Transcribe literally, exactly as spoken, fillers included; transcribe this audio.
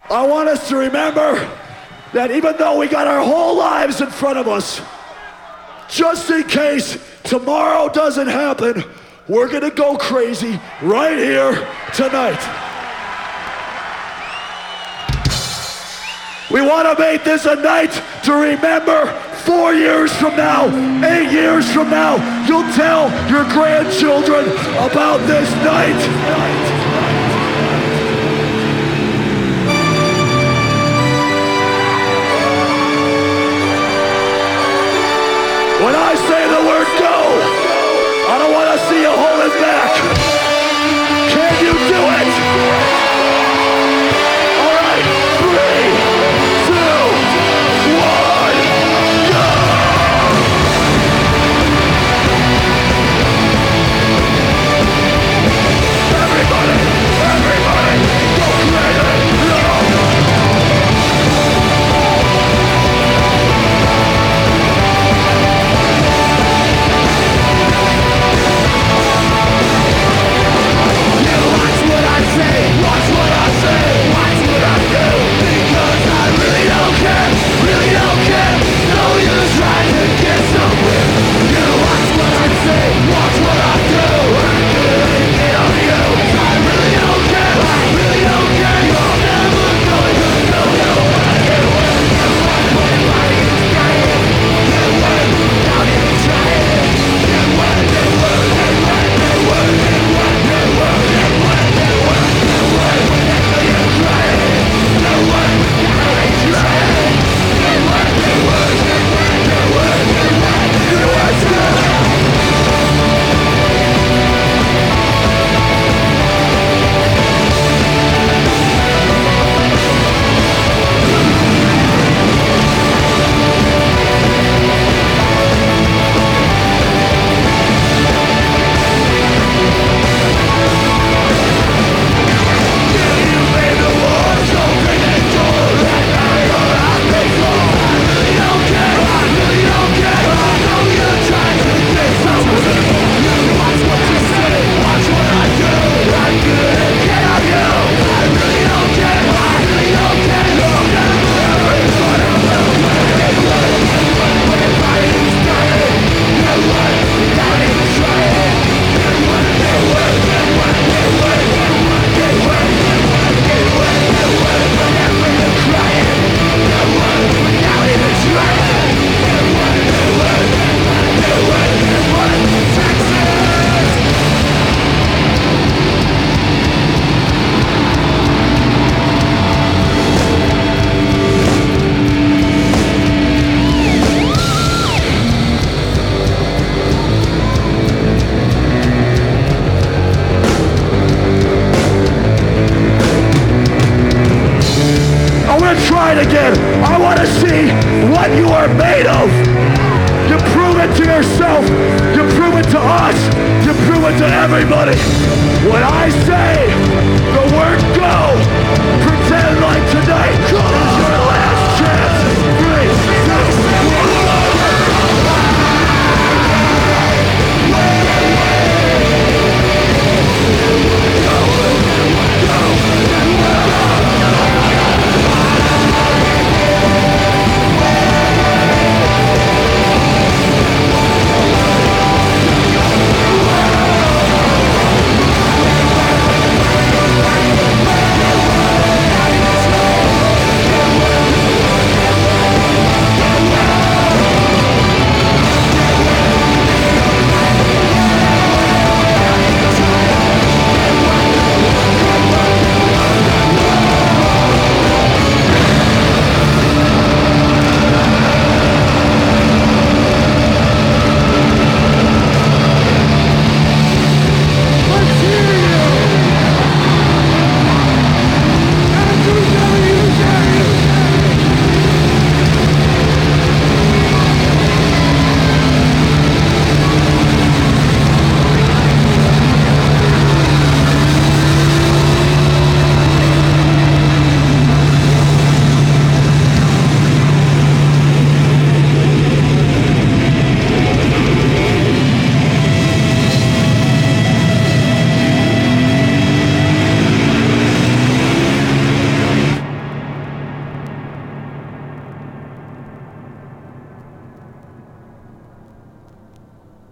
I want us to remember that even though we got our whole lives in front of us, just in case tomorrow doesn't happen, we're gonna go crazy right here tonight. We want to make this a night to remember. Four years from now, eight years from now, you'll tell your grandchildren about this night. When I say the word go, I don't want to see you holding back. Can you do it? All right, three, two, one, go! Everybody, everybody, go crazy! Watch what I say, watch what I do, because I really don't care, really don't care. No use trying to get somewhere. You watch what I say, watch what I do. I'm gonna get on you. I really don't care, I really don't care. You're never going to know you. You win, you win, everybody is dying. You win, without even trying. You win, you win, you win, you win, you win, you win, you win, you win. Again, I want to see what you are made of. You prove it to yourself, you prove it to us, you prove it to everybody. When I say the word go,